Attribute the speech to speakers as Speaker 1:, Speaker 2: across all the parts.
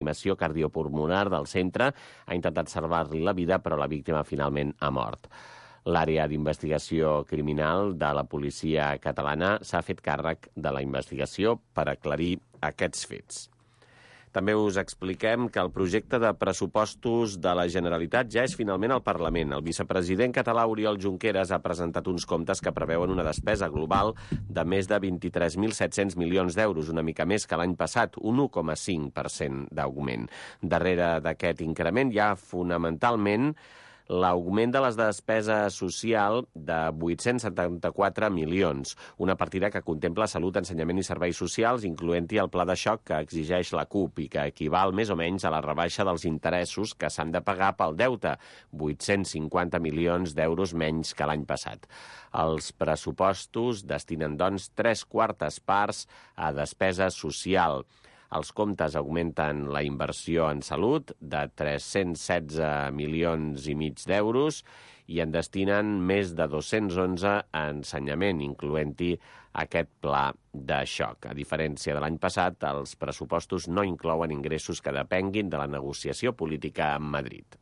Speaker 1: reanimació cardiopulmonar del centre. Ha intentat salvar-li la vida, però la víctima finalment ha mort. L'àrea d'investigació criminal de la policia catalana s'ha fet càrrec de la investigació per aclarir aquests fets. També us expliquem que el projecte de pressupostos de la Generalitat ja és finalment al Parlament. El vicepresident català Oriol Junqueras ha presentat uns comptes que preveuen una despesa global de més de 23.700 milions d'euros, una mica més que l'any passat, un 1,5% d'augment. Darrere d'aquest increment hi ha fonamentalment l'augment de les despeses social de 874 milions, una partida que contempla salut, ensenyament i serveis socials, incloent-hi el pla de xoc que exigeix la CUP i que equival més o menys a la rebaixa dels interessos que s'han de pagar pel deute, 850 milions d'euros menys que l'any passat. Els pressupostos destinen, doncs, 3/4 parts a despesa social. Els comptes augmenten la inversió en salut de 316 milions i mig d'euros i en destinen més de 211 a ensenyament, incloent-hi aquest pla de xoc. A diferència de l'any passat, els pressupostos no inclouen ingressos que depenguin de la negociació política amb Madrid.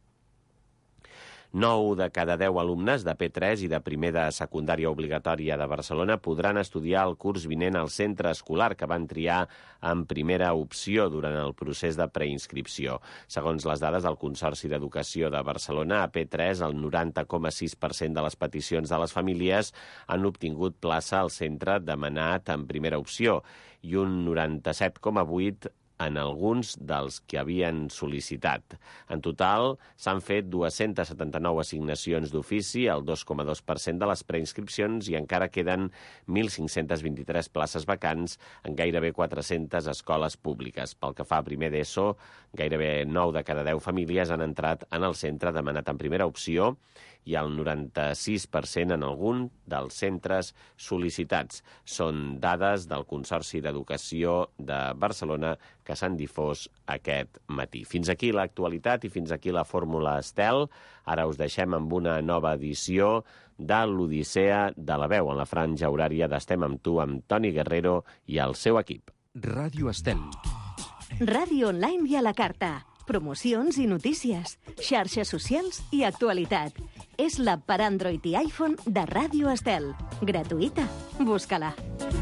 Speaker 1: 9 de cada 10 alumnes de P3 i de primer de secundària obligatòria de Barcelona podran estudiar el curs vinent al centre escolar que van triar en primera opció durant el procés de preinscripció. Segons les dades del Consorci d'Educació de Barcelona, a P3 el 90,6% de les peticions de les famílies han obtingut plaça al centre demanat en primera opció i un 97,8% en alguns dels que havien sol·licitat. En total, s'han fet 279 assignacions d'ofici, el 2,2% de les preinscripcions, i encara queden 1.523 places vacants en gairebé 400 escoles públiques. Pel que fa a primer d'ESO, gairebé 9 de cada 10 famílies han entrat en el centre demanat en primera opció i el 96% en algun dels centres sol·licitats. Són dades del Consorci d'Educació de Barcelona que s'han difós aquest matí. Fins aquí l'actualitat i fins aquí la Fórmula Estel. Ara us deixem amb una nova edició de l'Odissea de la Veu, en la franja horària d'Estem amb tu, amb Toni Guerrero i el seu equip.
Speaker 2: Ràdio Estel.
Speaker 3: Ràdio online i a la carta. Promocions i notícies, xarxes socials i actualitat. És l'app per Android i iPhone de Ràdio Estel. Gratuïta. Busca-la.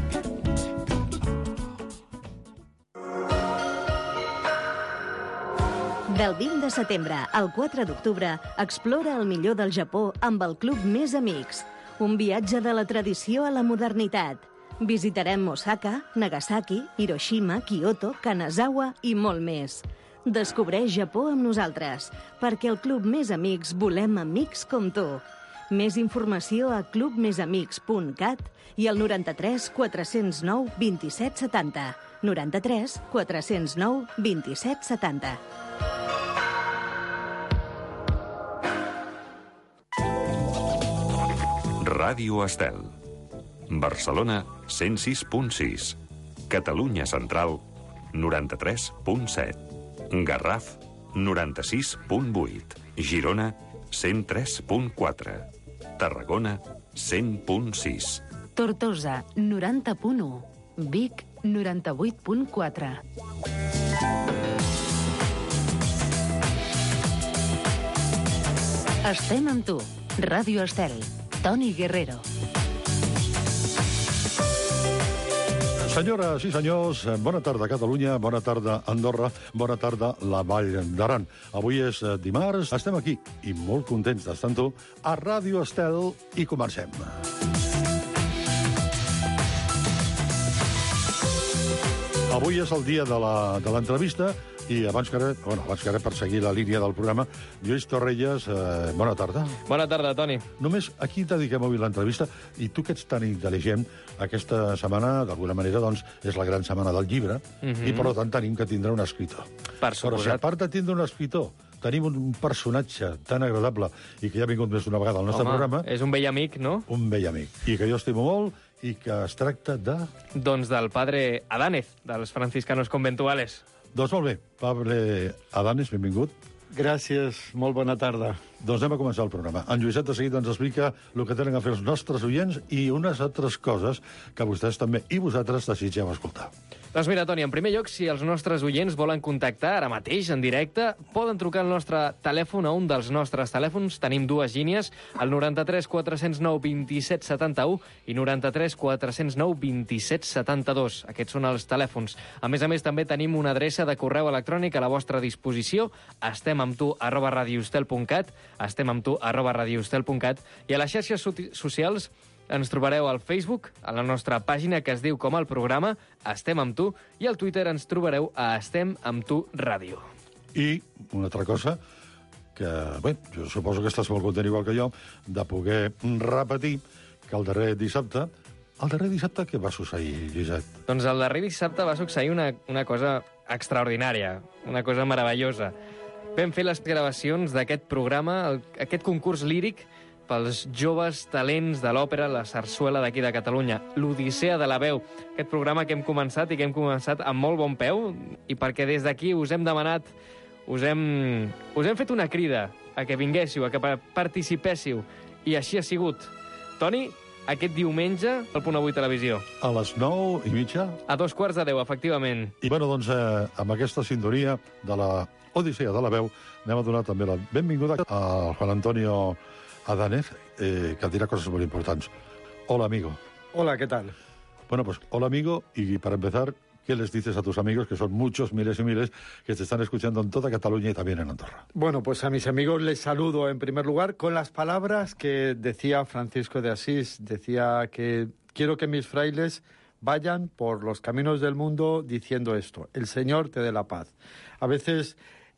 Speaker 3: Del 20 de setembre al 4 d'octubre, explora el millor del Japó amb el Club Més Amics. Un viatge de la tradició a la modernitat. Visitarem Osaka, Nagasaki, Hiroshima, Kyoto, Kanazawa i molt més. Descobreix Japó amb nosaltres, perquè al Club Més Amics volem amics com tu. Més informació a clubmesamics.cat i al 93 409 27 70. 93 409 27 70.
Speaker 2: Ràdio Estel. Barcelona, 106.6. Catalunya Central, 93.7. Garraf, 96.8. Girona, 103.4. Tarragona, 100.6.
Speaker 4: Tortosa, 90.1. Vic, 98.4. Estem amb tu. Ràdio Estel. Toni Guerrero.
Speaker 5: Senyores i senyors, bona tarda Catalunya, bona tarda Andorra, bona tarda la Vall d'Aran. Avui és dimarts, estem aquí i molt contents d'estar amb tu a Ràdio Estel i comencem. Avui és el dia de l'entrevista i abans que res, per seguir la línia del programa, Lluís Torrelles, bona tarda.
Speaker 6: Bona tarda, Toni.
Speaker 5: Només aquí dediquem avui l'entrevista i tu que ets tan intel·ligent, aquesta setmana, d'alguna manera, doncs, és la gran setmana del llibre i, per tant, tenim que tindre un escriptor.
Speaker 6: Per suposat.
Speaker 5: Però si a part de tindre un escritor, tenim un personatge tan agradable i que ja ha vingut més d'una vegada al nostre programa.
Speaker 6: És un vell amic, no?
Speaker 5: Un vell amic. I que jo estimo molt i que es tracta de...
Speaker 6: Doncs del padre Adánez, dels franciscanos conventuales.
Speaker 5: Doncs molt bé. Pablo Adánez, benvingut.
Speaker 7: Gràcies, molt bona tarda.
Speaker 5: Doncs anem a començar el programa. En Lluïset de seguida ens explica el que tenen a fer els nostres oients i unes altres coses que vostès també i vosaltres desitgeu escoltar.
Speaker 6: Doncs mira, Toni, en primer lloc, si els nostres oients volen contactar ara mateix, en directe, poden trucar al nostre telèfon, a un dels nostres telèfons. Tenim dues línies, el 93 409 27 71 i 93 409 27 72. Aquests són els telèfons. A més, també tenim una adreça de correu electrònic a la vostra disposició, estemamtu@radioestel.cat, estemamtu@radioestel.cat, i a les xarxes socials ens trobareu al Facebook, a la nostra pàgina que es diu com el programa Estem amb tu, i al Twitter ens trobareu a Estem amb tu Ràdio.
Speaker 5: I una altra cosa, que bé, jo suposo que estàs molt content igual que jo, de poder repetir que el darrer dissabte què va succeir, Lluïset?
Speaker 6: Doncs el darrer dissabte va succeir una cosa extraordinària, una cosa meravellosa. Vam fer les gravacions d'aquest programa, aquest concurs líric pels joves talents de l'òpera, la sarsuela d'aquí de Catalunya, l'Odissea de la veu. Aquest programa que hem començat amb molt bon peu, i perquè des d'aquí us hem demanat, us hem fet una crida a que vinguéssiu, a que participéssiu, i així ha sigut. Toni, aquest diumenge, al Punt Avui Televisió.
Speaker 5: A les 9:30?
Speaker 6: A 2:15, efectivament.
Speaker 5: I bueno, doncs, amb aquesta sintonia de la Odissea de la veu, anem a donar també la benvinguda al Juan Antonio Adánez, que dirá cosas muy importantes. Hola, amigo.
Speaker 7: Hola, ¿qué tal?
Speaker 5: Bueno, pues hola, amigo, y para empezar, ¿qué les dices a tus amigos, que son muchos, miles y miles, que te están escuchando en toda Cataluña y también en Andorra?
Speaker 7: Bueno, pues a mis amigos les saludo en primer lugar con las palabras que decía Francisco de Asís. Decía que quiero que mis frailes vayan por los caminos del mundo diciendo esto: el Señor te dé la paz. A veces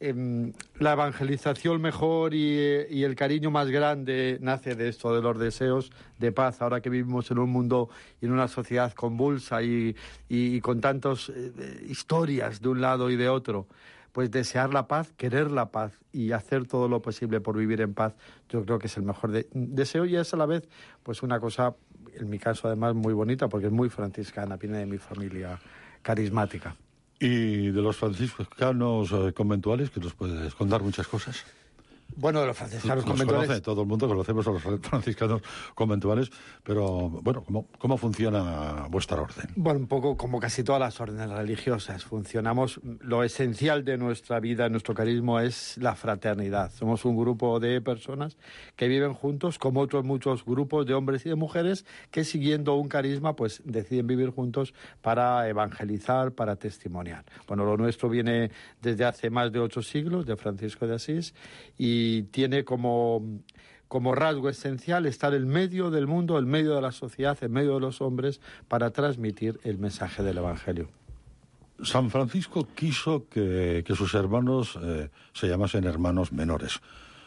Speaker 7: la evangelización mejor y el cariño más grande nace de esto, de los deseos de paz, ahora que vivimos en un mundo y en una sociedad convulsa y con tantas historias de un lado y de otro. Pues desear la paz, querer la paz y hacer todo lo posible por vivir en paz, yo creo que es el mejor deseo, y es a la vez pues una cosa, en mi caso además, muy bonita, porque es muy franciscana, viene de mi familia carismática.
Speaker 5: Y de los franciscanos conventuales, que nos puedes contar muchas cosas.
Speaker 7: Bueno, de los franciscanos conventuales...
Speaker 5: Todo el mundo conocemos a los franciscanos conventuales, pero, bueno, ¿cómo funciona vuestra orden?
Speaker 7: Bueno, un poco como casi todas las órdenes religiosas. Funcionamos, lo esencial de nuestra vida, nuestro carisma, es la fraternidad. Somos un grupo de personas que viven juntos, como otros muchos grupos de hombres y de mujeres que, siguiendo un carisma, pues deciden vivir juntos para evangelizar, para testimoniar. Bueno, lo nuestro viene desde hace más de 8 siglos, de Francisco de Asís, y tiene como rasgo esencial estar en medio del mundo, en medio de la sociedad, en medio de los hombres, para transmitir el mensaje del Evangelio.
Speaker 5: San Francisco quiso que sus hermanos se llamasen hermanos menores.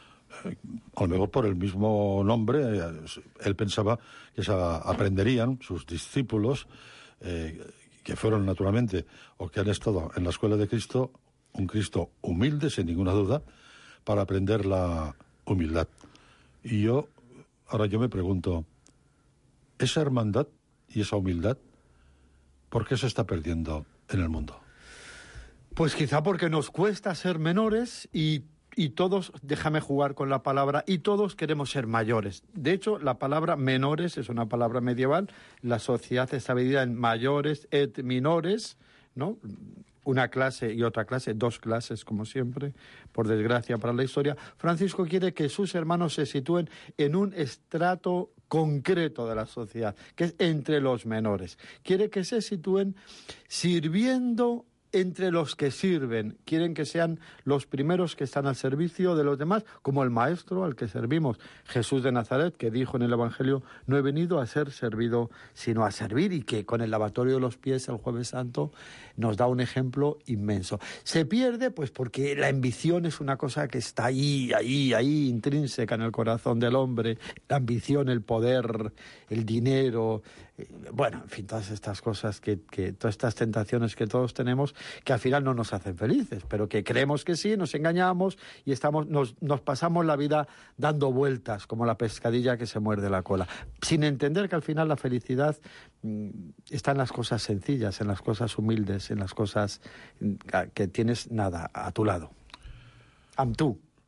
Speaker 5: A lo mejor por el mismo nombre, él pensaba que se aprenderían sus discípulos, que fueron naturalmente, o que han estado en la escuela de Cristo, un Cristo humilde, sin ninguna duda, para aprender la humildad. Y ahora yo me pregunto, esa hermandad y esa humildad, ¿por qué se está perdiendo en el mundo?
Speaker 7: Pues quizá porque nos cuesta ser menores y todos, déjame jugar con la palabra, y todos queremos ser mayores. De hecho, la palabra menores es una palabra medieval. La sociedad está dividida en mayores et minores, ¿no? Una clase y otra clase, 2 clases como siempre, por desgracia para la historia. Francisco quiere que sus hermanos se sitúen en un estrato concreto de la sociedad, que es entre los menores. Quiere que se sitúen sirviendo entre los que sirven. Quieren que sean los primeros que están al servicio de los demás, como el maestro al que servimos, Jesús de Nazaret, que dijo en el Evangelio: no he venido a ser servido, sino a servir, y que con el lavatorio de los pies el Jueves Santo nos da un ejemplo inmenso. Se pierde pues porque la ambición es una cosa que está ahí, intrínseca en el corazón del hombre. La ambición, el poder, el dinero, bueno, en fin, todas estas cosas, todas estas tentaciones que todos tenemos, que al final no nos hacen felices, pero que creemos que sí, nos engañamos y nos pasamos la vida dando vueltas, como la pescadilla que se muerde la cola, sin entender que al final la felicidad está en las cosas sencillas, en las cosas humildes, en las cosas que tienes nada a tu lado. Amb tu.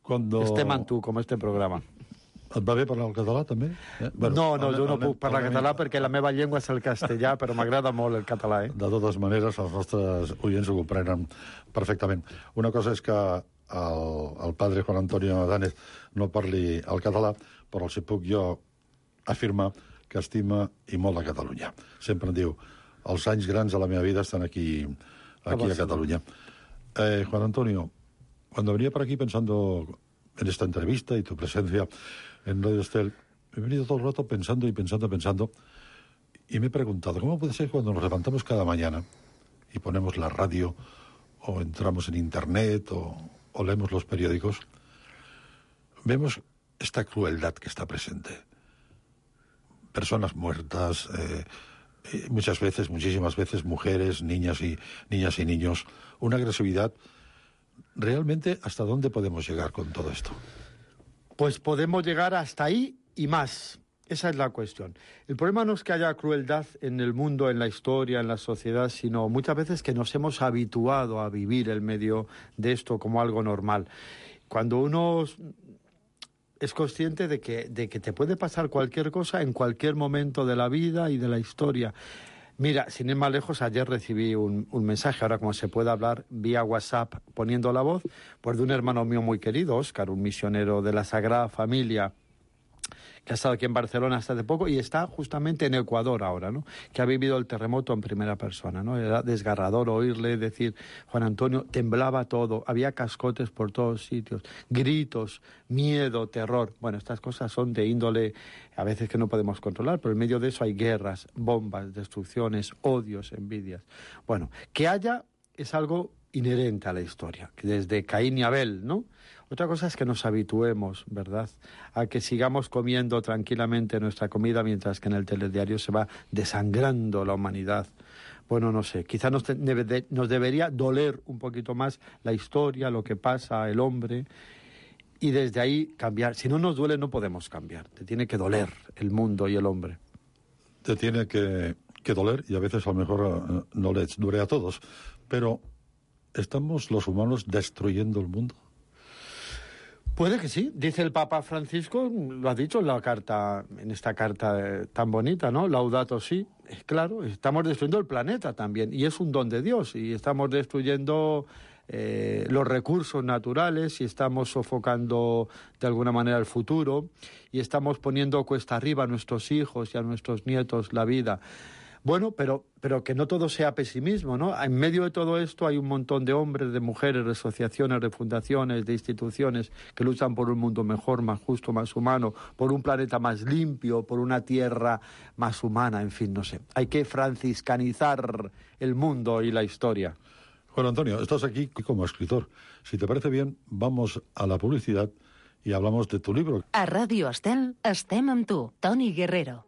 Speaker 7: Estem amb tu, com este programa.
Speaker 5: Et va bé parlar el català, també?
Speaker 7: No, jo no puc parlar català perquè la meva llengua és el castellà, però m'agrada molt el català.
Speaker 5: De totes maneres, els nostres oients ho comprenen perfectament. Una cosa és que el padre Juan Antonio Adánez no parli el català, però els puc jo afirmar que estima i molt a Catalunya. Sempre em diu, els anys grans de la meva vida estan aquí a Cataluña. Juan Antonio, cuando venía por aquí pensando en esta entrevista y tu presencia en Radio Estel, he venido todo el rato pensando y pensando, y me he preguntado, ¿cómo puede ser cuando nos levantamos cada mañana y ponemos la radio, o entramos en Internet, o leemos los periódicos, vemos esta crueldad que está presente? Personas muertas, muchas veces, muchísimas veces, mujeres, niñas y niños. Una agresividad. ¿Realmente hasta dónde podemos llegar con todo esto?
Speaker 7: Pues podemos llegar hasta ahí y más. Esa es la cuestión. El problema no es que haya crueldad en el mundo, en la historia, en la sociedad, sino muchas veces que nos hemos habituado a vivir en medio de esto como algo normal. Cuando uno es consciente de que te puede pasar cualquier cosa en cualquier momento de la vida y de la historia. Mira, sin ir más lejos, ayer recibí un mensaje, ahora como se puede hablar vía WhatsApp poniendo la voz, pues de un hermano mío muy querido, Óscar, un misionero de la Sagrada Familia, que ha estado aquí en Barcelona hasta hace poco y está justamente en Ecuador ahora, ¿no? Que ha vivido el terremoto en primera persona, ¿no? Era desgarrador oírle decir, Juan Antonio, temblaba todo, había cascotes por todos sitios, gritos, miedo, terror. Bueno, estas cosas son de índole a veces que no podemos controlar, pero en medio de eso hay guerras, bombas, destrucciones, odios, envidias. Bueno, que haya es algo inherente a la historia, que desde Caín y Abel, ¿no? Otra cosa es que nos habituemos, ¿verdad?, a que sigamos comiendo tranquilamente nuestra comida mientras que en el telediario se va desangrando la humanidad. Bueno, no sé, quizá nos debería doler un poquito más la historia, lo que pasa, el hombre, y desde ahí cambiar. Si no nos duele, no podemos cambiar. Te tiene que doler el mundo y el hombre.
Speaker 5: Te tiene que doler, y a veces a lo mejor no les duele a todos, pero ¿estamos los humanos destruyendo el mundo?
Speaker 7: Puede que sí, dice el Papa Francisco, lo ha dicho en la carta, en esta carta tan bonita, ¿no? Laudato Si, claro, estamos destruyendo el planeta también, y es un don de Dios, y estamos destruyendo los recursos naturales, y estamos sofocando de alguna manera el futuro, y estamos poniendo cuesta arriba a nuestros hijos y a nuestros nietos la vida. Bueno, pero que no todo sea pesimismo, ¿no? En medio de todo esto hay un montón de hombres, de mujeres, de asociaciones, de fundaciones, de instituciones que luchan por un mundo mejor, más justo, más humano, por un planeta más limpio, por una tierra más humana, en fin, no sé. Hay que franciscanizar el mundo y la historia.
Speaker 5: Juan Antonio, estás aquí como escritor. Si te parece bien, vamos a la publicidad y hablamos de tu libro.
Speaker 4: A Radio Estel estem amb tu, Toni Guerrero.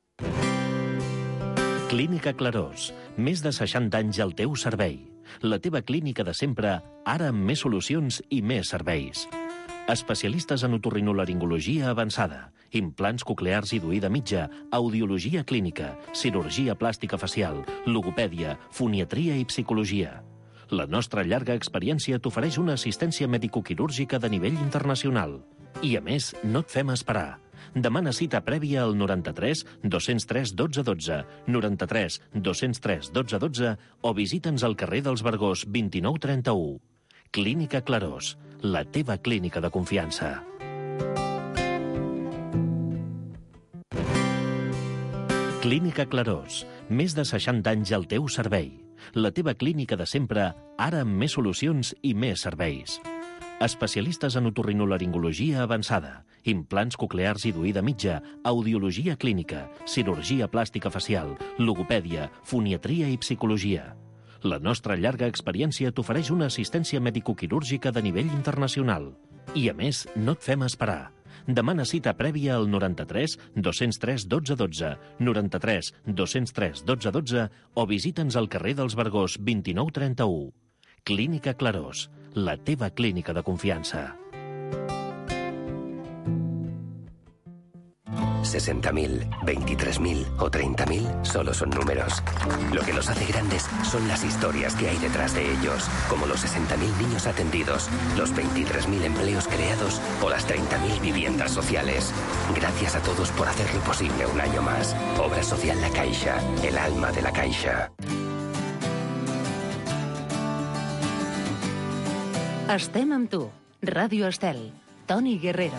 Speaker 8: Clínica Clarós. Més de 60 anys al teu servei. La teva clínica de sempre, ara amb més solucions i més serveis. Especialistes en otorrinolaringologia avançada, implants coclears i d'oïda mitja, audiologia clínica, cirurgia plàstica facial, logopèdia, foniatria i psicologia. La nostra llarga experiència t'ofereix una assistència medicoquirúrgica de nivell internacional. I, a més, no et fem esperar. Demana cita prèvia al 93 203 12 12, 93 203 12 12 o visita'ns al carrer dels Vergós 29 31. Clínica Clarós, la teva clínica de confiança. Clínica Clarós, més de 60 anys al teu servei. La teva clínica de sempre, ara amb més solucions i més serveis. Especialistes en otorrinolaringologia avançada, implants coclears i d'oïda mitja, audiologia clínica, cirurgia plàstica facial, logopèdia, foniatria i psicologia. La nostra llarga experiència t'ofereix una assistència medicoquirúrgica de nivell internacional. I, a més, no et fem esperar. Demana cita prèvia al 93 203 12 12, 93 203 12 12 o visita'ns al carrer dels Vergós 29 31. Clínica Clarós, la teva clínica de confiança.
Speaker 9: 60.000, 23.000 o 30.000 solo son números. Lo que los hace grandes son las historias que hay detrás de ellos, como los 60.000 niños atendidos, los 23.000 empleos creados o las 30.000 viviendas sociales. Gracias a todos por hacerlo posible un año más. Obra Social La Caixa, el alma de la Caixa.
Speaker 4: Estem amb tu. Ràdio Estel. Toni Guerrero.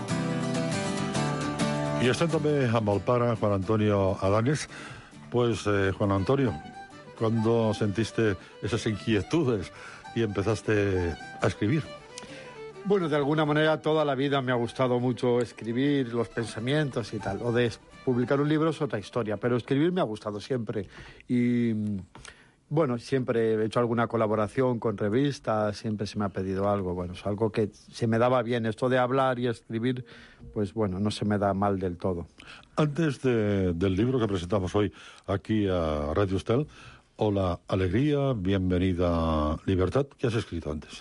Speaker 5: Y estem també amb el pare Juan Antonio Adanes. Pues, Juan Antonio, ¿cuándo sentiste esas inquietudes y empezaste a escribir?
Speaker 7: Bueno, de alguna manera toda la vida me ha gustado mucho escribir los pensamientos y tal. O de publicar un libro es otra historia, pero escribir me ha gustado siempre. Y bueno, siempre he hecho alguna colaboración con revistas, siempre se me ha pedido algo. Bueno, es algo que se me daba bien. Esto de hablar y escribir, pues bueno, no se me da mal del todo.
Speaker 5: Antes del libro que presentamos hoy aquí a Radio Estel, Hola Alegría, Bienvenida Libertad, ¿qué has escrito antes?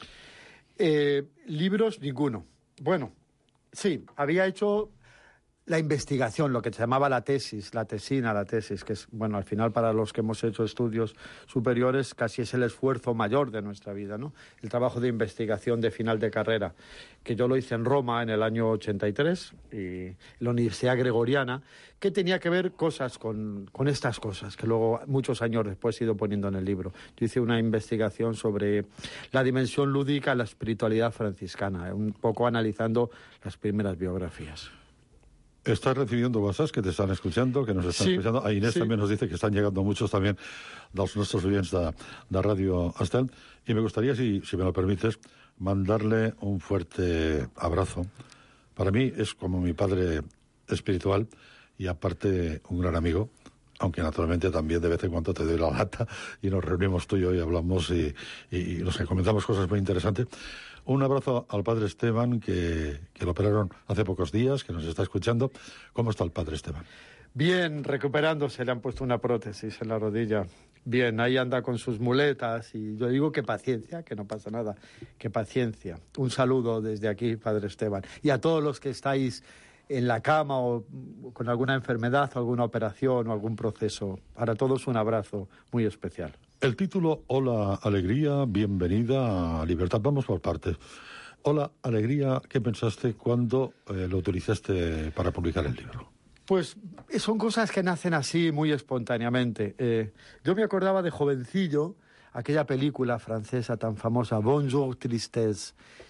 Speaker 7: Libros, ninguno. Bueno, sí, había hecho la investigación, lo que se llamaba la tesis, la tesis, que es, bueno, al final para los que hemos hecho estudios superiores casi es el esfuerzo mayor de nuestra vida, ¿no? El trabajo de investigación de final de carrera, que yo lo hice en Roma en el año 83, y en la Universidad Gregoriana, que tenía que ver cosas con estas cosas, que luego muchos años después he ido poniendo en el libro. Yo hice una investigación sobre la dimensión lúdica de la espiritualidad franciscana, un poco analizando las primeras biografías.
Speaker 5: Estás recibiendo WhatsApp que te están escuchando, que nos están escuchando. A Inés también nos dice que están llegando muchos también dels nostres oients de Radio Estel. Y me gustaría, si me lo permites, mandarle un fuerte abrazo. Para mí es como mi padre espiritual y aparte un gran amigo, aunque naturalmente también de vez en cuando te doy la lata y nos reunimos tú y yo y hablamos y nos comentamos cosas muy interesantes. Un abrazo al padre Esteban, que lo operaron hace pocos días, que nos está escuchando. ¿Cómo está el padre Esteban?
Speaker 7: Bien, recuperándose, le han puesto una prótesis en la rodilla. Bien, ahí anda con sus muletas y yo digo que paciencia, que no pasa nada, que paciencia. Un saludo desde aquí, padre Esteban. Y a todos los que estáis en la cama o con alguna enfermedad, o alguna operación o algún proceso. Para todos un abrazo muy especial.
Speaker 5: El título, Hola Alegría, Bienvenida a Libertad. Vamos por partes. Hola Alegría, ¿qué pensaste cuando lo utilizaste para publicar el libro?
Speaker 7: Pues son cosas que nacen así muy espontáneamente. Yo me acordaba de jovencillo, aquella película francesa tan famosa, Bonjour Tristesse,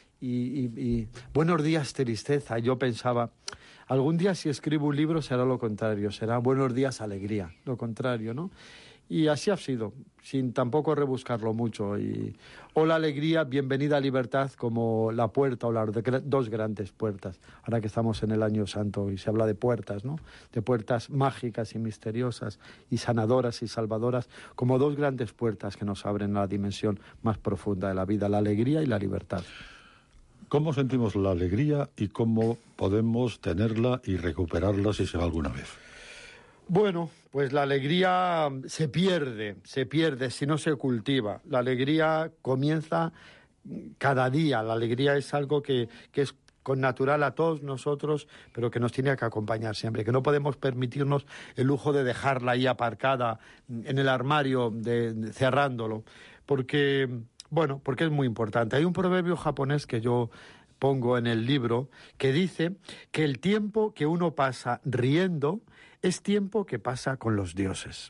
Speaker 7: y Buenos días Tristeza. Yo pensaba, algún día si escribo un libro será lo contrario, será Buenos días Alegría, lo contrario, ¿no? Y así ha sido, sin tampoco rebuscarlo mucho. Y Hola Alegría, Bienvenida Libertad, como la puerta o las dos grandes puertas. Ahora que estamos en el Año Santo y se habla de puertas, ¿no? De puertas mágicas y misteriosas y sanadoras y salvadoras, como dos grandes puertas que nos abren a la dimensión más profunda de la vida, la alegría y la libertad.
Speaker 5: ¿Cómo sentimos la alegría y cómo podemos tenerla y recuperarla si se va alguna vez?
Speaker 7: Bueno, pues la alegría se pierde si no se cultiva. La alegría comienza cada día. La alegría es algo que es connatural a todos nosotros, pero que nos tiene que acompañar siempre, que no podemos permitirnos el lujo de dejarla ahí aparcada en el armario, cerrándolo, porque es muy importante. Hay un proverbio japonés que yo pongo en el libro que dice que el tiempo que uno pasa riendo es tiempo que pasa con los dioses.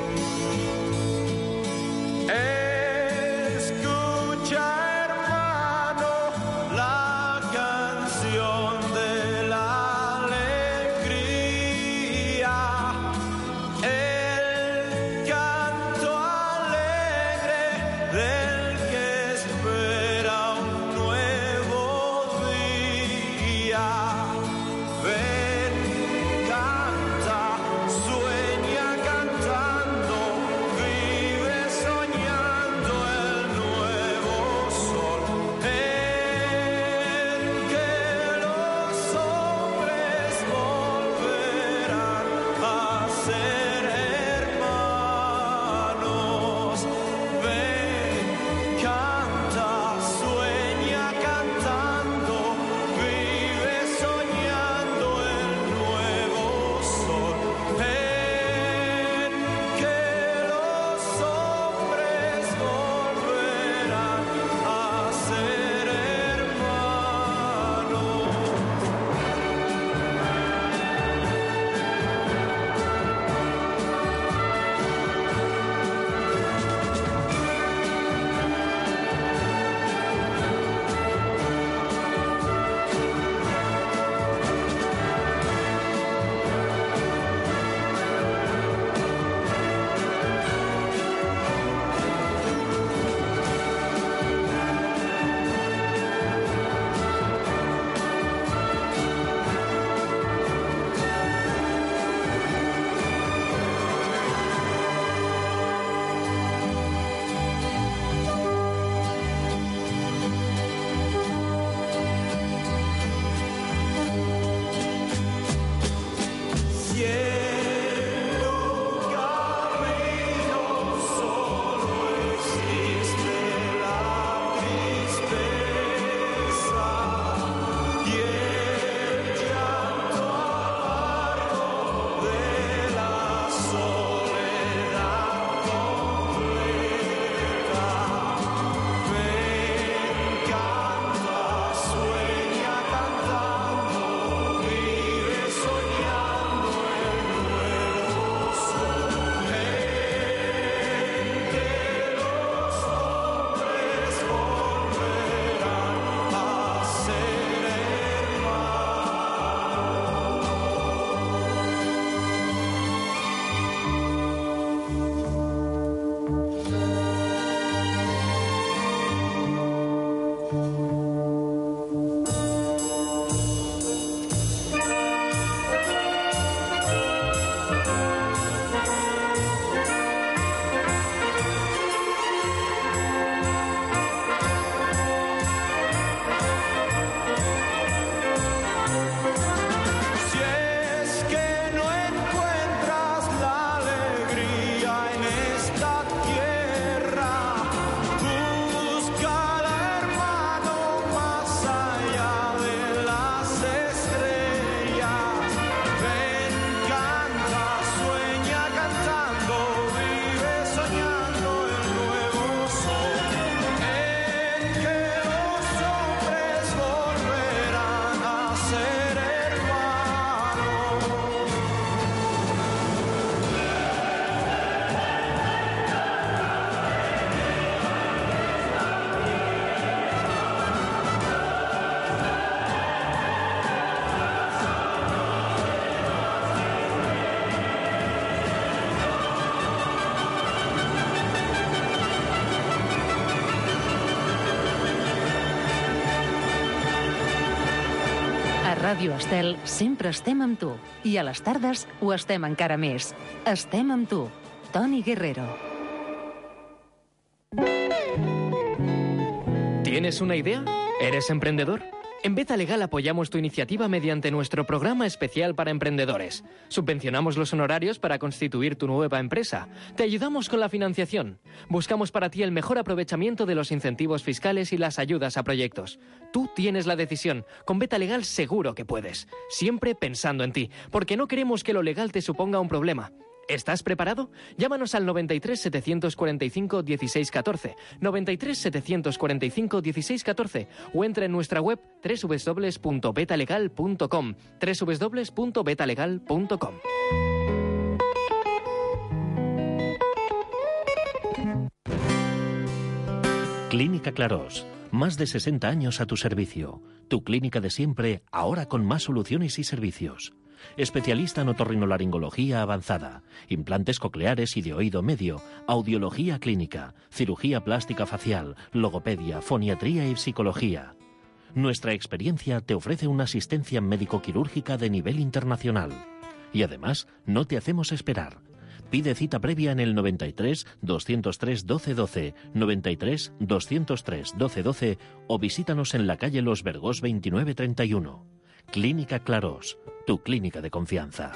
Speaker 10: Escucha, hermano.
Speaker 4: Ràdio Estel sempre estem amb tu. I a les tardes ho estem encara més. Estem amb tu. Toni Guerrero.
Speaker 6: ¿Tienes una idea? ¿Eres emprendedor? En Beta Legal apoyamos tu iniciativa mediante nuestro programa especial para emprendedores. Subvencionamos los honorarios para constituir tu nueva empresa. Te ayudamos con la financiación. Buscamos para ti el mejor aprovechamiento de los incentivos fiscales y las ayudas a proyectos. Tú tienes la decisión. Con Beta Legal seguro que puedes. Siempre pensando en ti, porque no queremos que lo legal te suponga un problema. ¿Estás preparado? Llámanos al 93 745 1614, 93 745 1614 o entra en nuestra web www.betalegal.com, www.betalegal.com.
Speaker 8: Clínica Clarós. Más de 60 años a tu servicio. Tu clínica de siempre, ahora con más soluciones y servicios. Especialista en otorrinolaringología avanzada, implantes cocleares y de oído medio, audiología clínica, cirugía plástica facial, logopedia, foniatría y psicología. Nuestra experiencia te ofrece una asistencia médico-quirúrgica de nivel internacional. Y además, no te hacemos esperar. Pide cita previa en el 93 203 1212, 93 203 1212 o visítanos en la calle Los Vergós 2931. Clínica Clarós, tu clínica de confianza.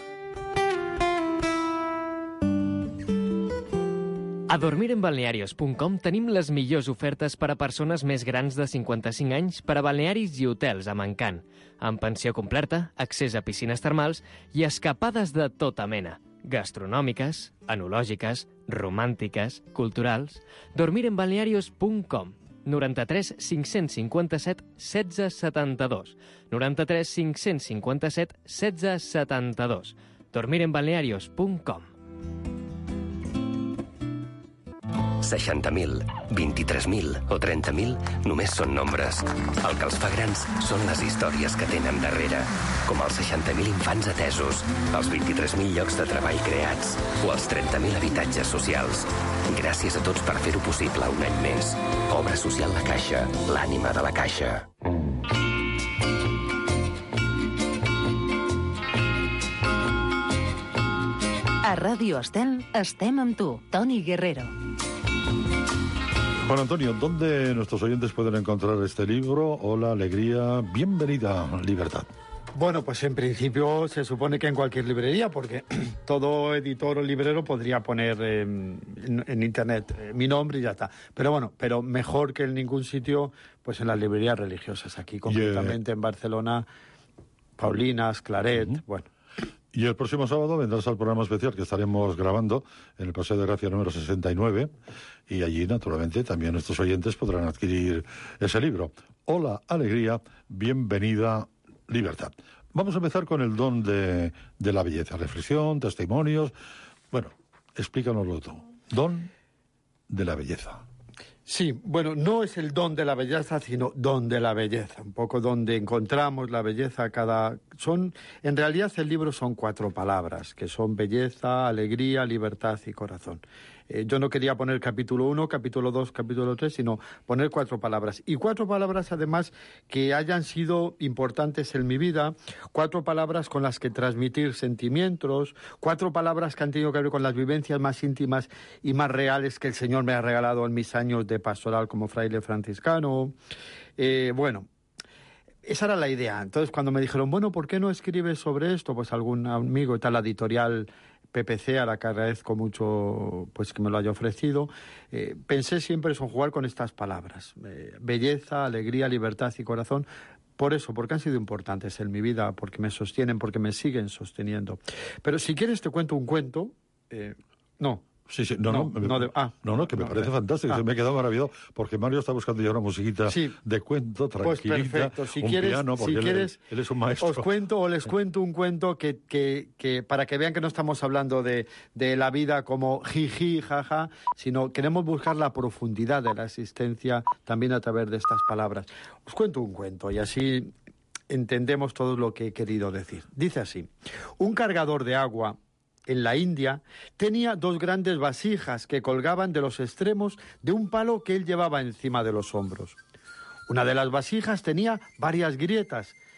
Speaker 6: A dormirenbalnearios.com tenim les millors ofertes per a persones més grans de 55 anys per a balnearis i hotels amb encant, amb pensió completa, accés a piscines termals i escapades de tota mena, gastronòmiques, enològiques, romàntiques, culturals. Dormirenbalnearios.com 93 557 16 72, 93 557 16 72, dormirenbalnearios.com.
Speaker 9: 60.000, 23.000 o 30.000 només són nombres. El que els fa grans són les històries que tenen darrere, com els 60.000 infants atesos, els 23.000 llocs de treball creats o els 30.000 habitatges socials. Gràcies a tots per fer-ho possible un any més. Obra social La Caixa, l'ànima de la Caixa.
Speaker 4: A Ràdio Estel estem amb tu, Toni Guerrero.
Speaker 5: Juan Antonio, ¿dónde nuestros oyentes pueden encontrar este libro? Hola, alegría, bienvenida, libertad.
Speaker 7: Bueno, pues en principio se supone que en cualquier librería, porque todo editor o librero podría poner en internet mi nombre y ya está. Pero bueno, mejor que en ningún sitio, pues en las librerías religiosas. Aquí concretamente en Barcelona, Paulinas, Claret, bueno.
Speaker 5: Y el próximo sábado vendrás al programa especial que estaremos grabando en el Paseo de Gracia número 69 y allí, naturalmente, también nuestros oyentes podrán adquirir ese libro. Hola, alegría, bienvenida, libertad. Vamos a empezar con el don de la belleza. Reflexión, testimonios. Bueno, explícanoslo tú. Don de la belleza.
Speaker 7: Sí, bueno, no es el don de la belleza, sino don de la belleza. Un poco donde encontramos la belleza en realidad el libro son 4 palabras, que son belleza, alegría, libertad y corazón. Yo no quería poner capítulo 1, capítulo 2, capítulo 3, sino poner 4 palabras. Y 4 palabras, además, que hayan sido importantes en mi vida, 4 palabras con las que transmitir sentimientos, 4 palabras que han tenido que ver con las vivencias más íntimas y más reales que el Señor me ha regalado en mis años de pastoral como fraile franciscano. Bueno, esa era la idea. Entonces, cuando me dijeron, bueno, ¿por qué no escribes sobre esto? Pues algún amigo y tal, la editorial PPC, a la que agradezco mucho pues que me lo haya ofrecido, pensé siempre en jugar con estas palabras, belleza, alegría, libertad y corazón. Por eso, porque han sido importantes en mi vida, porque me sostienen, porque me siguen sosteniendo. Pero si quieres te cuento un cuento. No,
Speaker 5: Sí, que me parece fantástico. Me he quedado maravillado porque Mario está buscando ya una musiquita de cuento, tranquilita,
Speaker 7: pues perfecto. Si
Speaker 5: un
Speaker 7: quieres,
Speaker 5: piano, porque él es un maestro.
Speaker 7: Os cuento o les cuento un cuento que para que vean que no estamos hablando de la vida como jiji, jaja, sino queremos buscar la profundidad de la existencia también a través de estas palabras. Os cuento un cuento y así entendemos todo lo que he querido decir. Dice así: un cargador de agua en la India tenía 2 grandes vasijas que colgaban de los extremos de un palo que él llevaba encima de los hombros. Una de las vasijas tenía varias grietas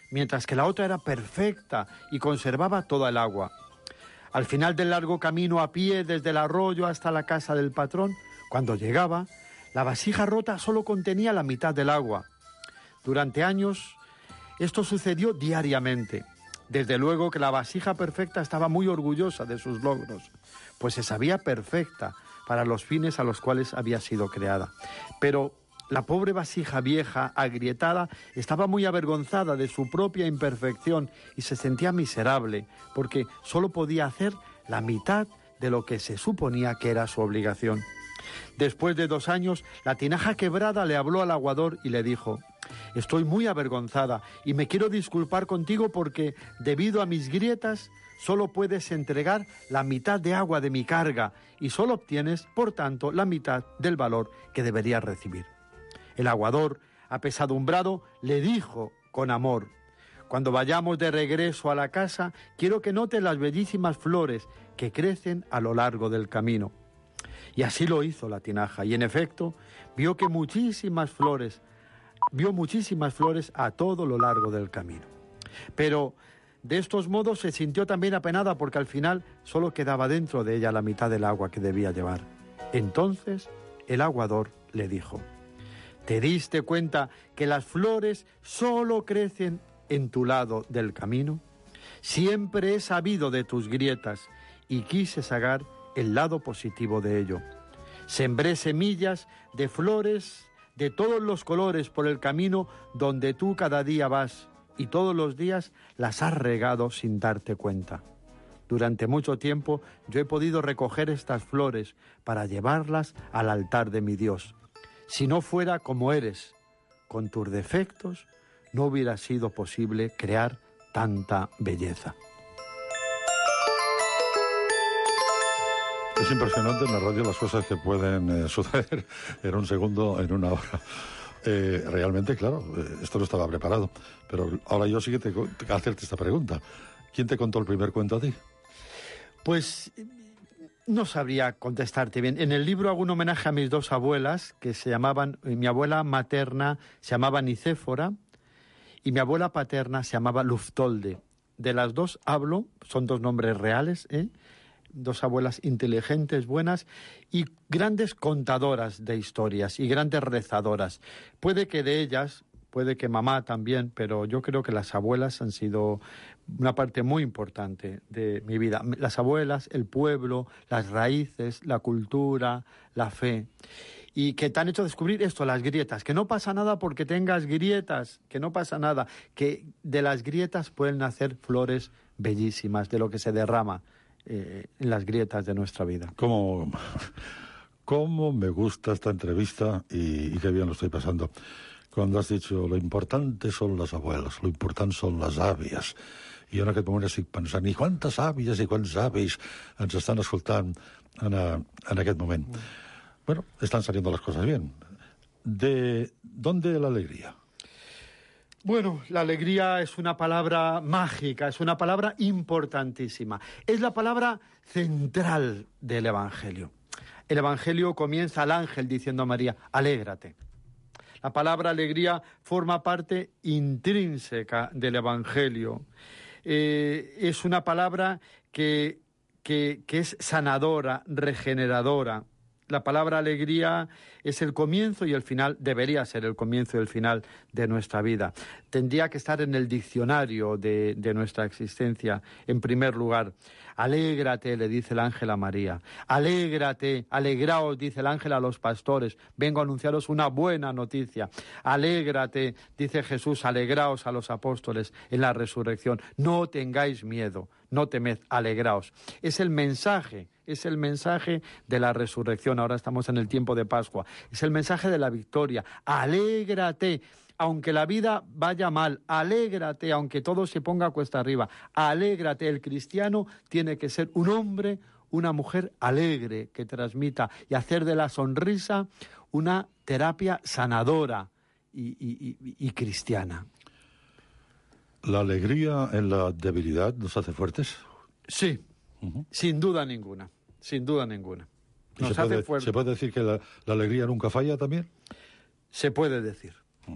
Speaker 7: mientras que la otra era perfecta y conservaba toda el agua. Al final del largo camino a pie desde el arroyo hasta la casa del patrón, cuando llegaba, la vasija rota solo contenía la mitad del agua. Durante años, esto sucedió diariamente. Desde luego que la vasija perfecta estaba muy orgullosa de sus logros, pues se sabía perfecta para los fines a los cuales había sido creada. Pero la pobre vasija vieja, agrietada, estaba muy avergonzada de su propia imperfección y se sentía miserable, porque solo podía hacer la mitad de lo que se suponía que era su obligación. Después de 2 años, la tinaja quebrada le habló al aguador y le dijo: «Estoy muy avergonzada y me quiero disculpar contigo porque, debido a mis grietas, solo puedes entregar la mitad de agua de mi carga y solo obtienes, por tanto, la mitad del valor que deberías recibir». El aguador, apesadumbrado, le dijo con amor: «Cuando vayamos de regreso a la casa, quiero que notes las bellísimas flores que crecen a lo largo del camino». Y así lo hizo la tinaja, y en efecto, vio muchísimas flores a todo lo largo del camino. Pero de estos modos se sintió también apenada porque al final solo quedaba dentro de ella la mitad del agua que debía llevar. Entonces el aguador le dijo: «¿Te diste cuenta que las flores solo crecen en tu lado del camino? Siempre he sabido de tus grietas y quise sacar el lado positivo de ello. Sembré semillas de flores de todos los colores por el camino donde tú cada día vas, y todos los días las has regado sin darte cuenta. Durante mucho tiempo yo he podido recoger estas flores para llevarlas al altar de mi Dios. Si no fuera como eres, con tus defectos, no hubiera sido posible crear tanta belleza».
Speaker 5: Es impresionante en la radio las cosas que pueden suceder en un segundo, en una hora. Realmente, claro, esto no estaba preparado. Pero ahora yo sí que tengo que hacerte esta pregunta. ¿Quién te contó el primer cuento a ti?
Speaker 7: Pues no sabría contestarte bien. En el libro hago un homenaje a mis 2 abuelas, que se llamaban... Mi abuela materna se llamaba Nicéfora y mi abuela paterna se llamaba Luftolde. De las 2 hablo, son 2 nombres reales, 2 abuelas inteligentes, buenas y grandes contadoras de historias y grandes rezadoras. Puede que de ellas, puede que mamá también, pero yo creo que las abuelas han sido una parte muy importante de mi vida. Las abuelas, el pueblo, las raíces, la cultura, la fe. Y que te han hecho descubrir esto, las grietas. Que no pasa nada porque tengas grietas, que no pasa nada. Que de las grietas pueden nacer flores bellísimas, de lo que se derrama en las grietas de nuestra vida.
Speaker 5: ¿Cómo me gusta esta entrevista y qué bien lo estoy pasando? Cuando has dicho lo importante son les abueles, lo important són les àvies. I jo en aquest moment estic pensant, i quantes àvies i quants avis ens estan escoltant en aquest moment? Bueno, están saliendo las cosas bien. ¿De dónde la alegría?
Speaker 7: Bueno, la alegría es una palabra mágica, es una palabra importantísima. Es la palabra central del Evangelio. El Evangelio comienza al ángel diciendo a María: alégrate. La palabra alegría forma parte intrínseca del Evangelio. Es una palabra que es sanadora, regeneradora. La palabra alegría es el comienzo y el final, debería ser el comienzo y el final de nuestra vida. Tendría que estar en el diccionario de nuestra existencia, en primer lugar. Alégrate, le dice el ángel a María. Alégrate, alegraos, dice el ángel a los pastores. Vengo a anunciaros una buena noticia. Alégrate, dice Jesús, alegraos a los apóstoles en la resurrección. No tengáis miedo, no temed, alegraos. Es el mensaje de la resurrección. Ahora estamos en el tiempo de Pascua. Es el mensaje de la victoria. Alégrate, aunque la vida vaya mal. Alégrate, aunque todo se ponga cuesta arriba. Alégrate. El cristiano tiene que ser un hombre, una mujer alegre, que transmita y hacer de la sonrisa una terapia sanadora y cristiana.
Speaker 5: ¿La alegría en la debilidad nos hace fuertes?
Speaker 7: Sí. Sin duda ninguna, sin duda ninguna. Nos hace fuertes.
Speaker 5: ¿Se puede decir que la alegría nunca falla también?
Speaker 7: Se puede decir.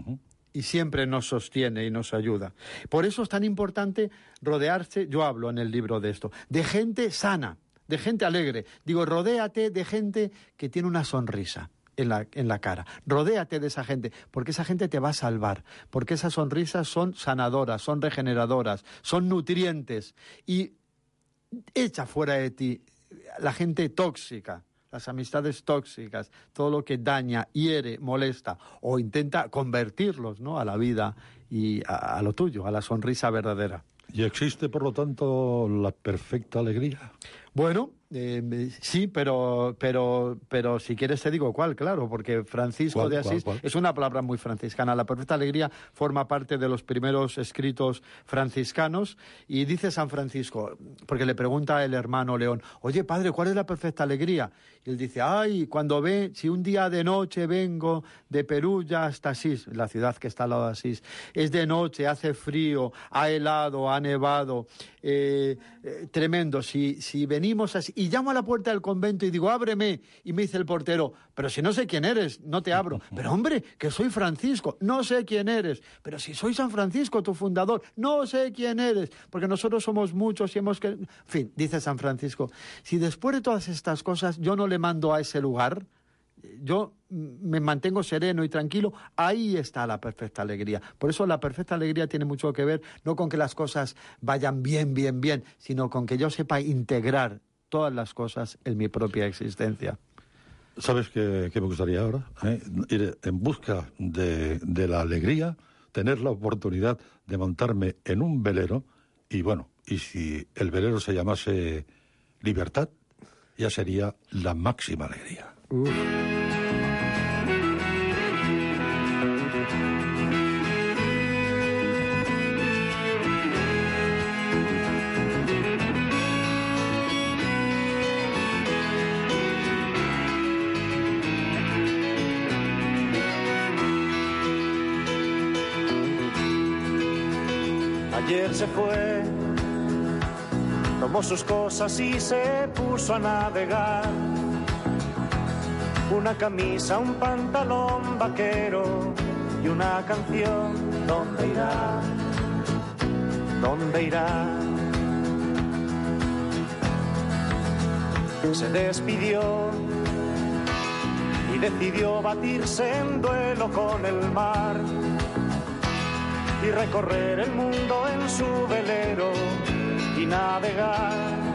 Speaker 7: y siempre nos sostiene y nos ayuda. Por eso es tan importante rodearse, yo hablo en el libro de esto, de gente sana, de gente alegre. Digo, rodéate de gente que tiene una sonrisa en la cara. Rodéate de esa gente, porque esa gente te va a salvar, porque esas sonrisas son sanadoras, son regeneradoras, son nutrientes, y echa fuera de ti la gente tóxica, las amistades tóxicas, todo lo que daña, hiere, molesta, o intenta convertirlos, ¿no?, a la vida y a lo tuyo, a la sonrisa verdadera.
Speaker 5: ¿Y existe, por lo tanto, la perfecta alegría?
Speaker 7: Bueno, sí, pero si quieres te digo cuál, claro, porque Francisco de Asís es una palabra muy franciscana. La perfecta alegría forma parte de los primeros escritos franciscanos, y dice San Francisco, porque le pregunta el hermano León, oye, padre, ¿cuál es la perfecta alegría? Y él dice, si un día de noche vengo de Perugia hasta Asís, la ciudad que está al lado de Asís, es de noche, hace frío, ha helado, ha nevado, tremendo, si venimos así, y llamo a la puerta del convento y digo, ábreme, y me dice el portero, pero si no sé quién eres, no te abro. Pero hombre, que soy Francisco, no sé quién eres. Pero si soy San Francisco, tu fundador, no sé quién eres, porque nosotros somos muchos y hemos que... En fin, dice San Francisco, si después de todas estas cosas yo no le mando a ese lugar, yo me mantengo sereno y tranquilo, ahí está la perfecta alegría. Por eso la perfecta alegría tiene mucho que ver, no con que las cosas vayan bien, sino con que yo sepa integrar todas las cosas en mi propia existencia.
Speaker 5: ¿Sabes qué me gustaría ahora? Ir en busca de la alegría, tener la oportunidad de montarme en un velero, y bueno, y si el velero se llamase Libertad, ya sería la máxima alegría.
Speaker 10: Ayer se fue, tomó sus cosas y se puso a navegar. Una camisa, un pantalón vaquero y una canción. ¿Dónde irá? ¿Dónde irá? Se despidió y decidió batirse en duelo con el mar y recorrer el mundo en su velero y navegar,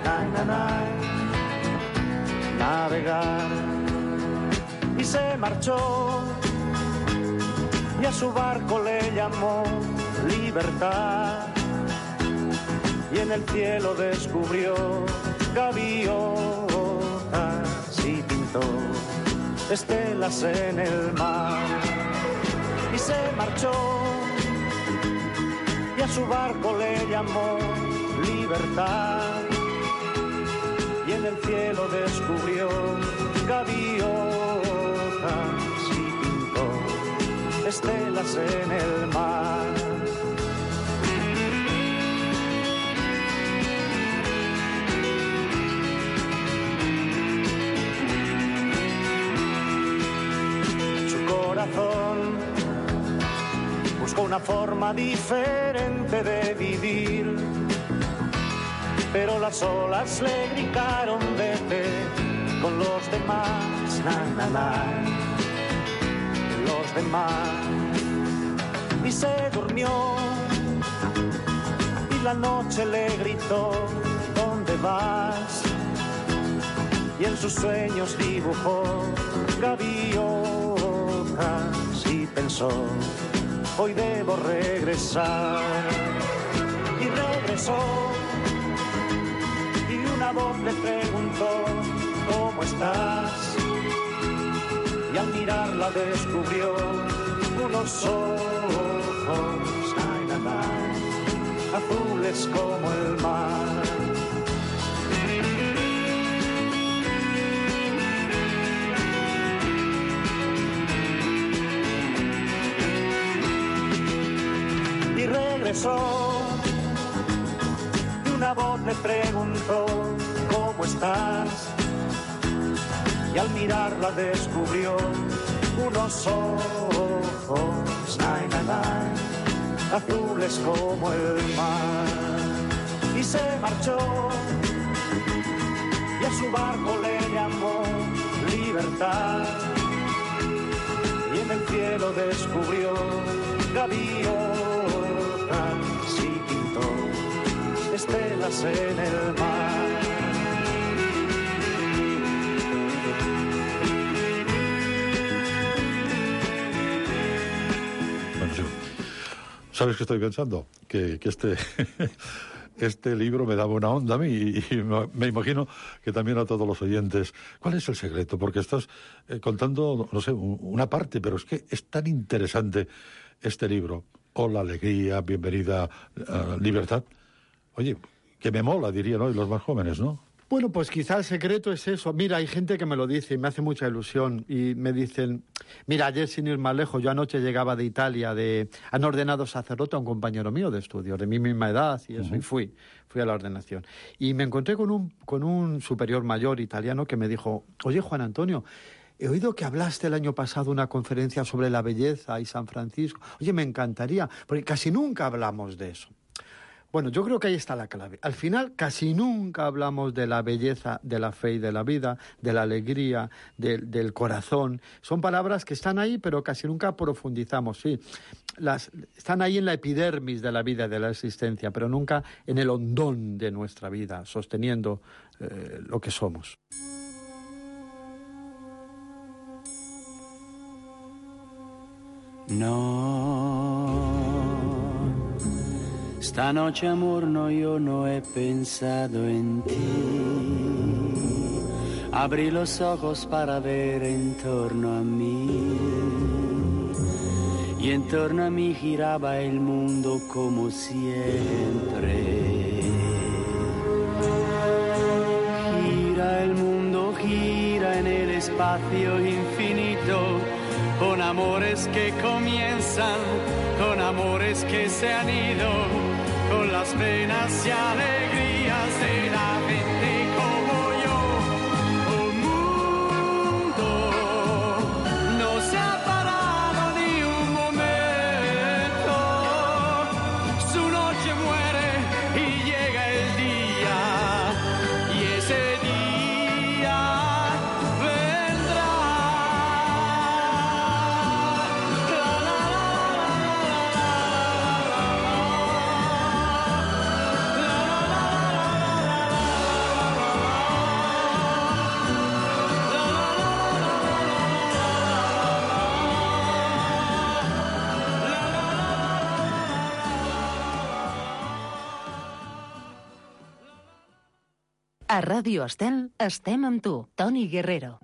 Speaker 10: navegar. Y se marchó y a su barco le llamó Libertad, y en el cielo descubrió gaviotas y pintó estelas en el mar. Y se marchó y a su barco le llamó Libertad, y en el cielo descubrió gaviotas y pintó estelas en el mar. Su corazón buscó una forma diferente de vivir, pero las olas le gritaron vete con los demás, los demás. Y se durmió y la noche le gritó ¿dónde vas? Y en sus sueños dibujó gaviotas y pensó hoy debo regresar. Y regresó y una voz le preguntó ¿cómo estás? Y al mirarla descubrió unos ojos azules como el mar. Y regresó y una voz le preguntó ¿cómo estás? Y al mirarla descubrió unos ojos Nay, nay, nay, azules como el mar. Y se marchó, y a su barco le llamó Libertad. Y en el cielo descubrió gaviotas y pintó estelas en el mar.
Speaker 5: Bueno, sí. ¿Sabes qué estoy pensando? Que este libro me da buena onda a mí y me imagino que también a todos los oyentes. ¿Cuál es el secreto? Porque estás contando, no sé, una parte, pero es que es tan interesante este libro. Hola, alegría, bienvenida, libertad. Oye, que me mola, dirían hoy los más jóvenes, ¿no?
Speaker 7: Bueno, pues quizá el secreto es eso. Mira, hay gente que me lo dice y me hace mucha ilusión y me dicen, mira, ayer sin ir más lejos, yo anoche llegaba de Italia, han ordenado sacerdote a un compañero mío de estudios, de mi misma edad y eso, y fui a la ordenación. Y me encontré con un superior mayor italiano que me dijo, oye, Juan Antonio, he oído que hablaste el año pasado una conferencia sobre la belleza y San Francisco. Oye, me encantaría, porque casi nunca hablamos de eso. Bueno, yo creo que ahí está la clave. Al final, casi nunca hablamos de la belleza, de la fe y de la vida, de la alegría, del corazón. Son palabras que están ahí, pero casi nunca profundizamos, sí. Están ahí en la epidermis de la vida, de la existencia, pero nunca en el hondón de nuestra vida, sosteniendo lo que somos.
Speaker 11: No, esta noche, amor, no, yo no he pensado en ti. Abrí los ojos para ver en torno a mí, y en torno a mí giraba el mundo como siempre. Gira el mundo, gira en el espacio infinito, con amores que comienzan, con amores que se han ido, con las penas y alegrías de la gente como yo. Un mundo no se ha parado ni un momento, su noche muere y llega el día, y ese día vendrá.
Speaker 4: A Ràdio Estel estem amb tu, Toni Guerrero.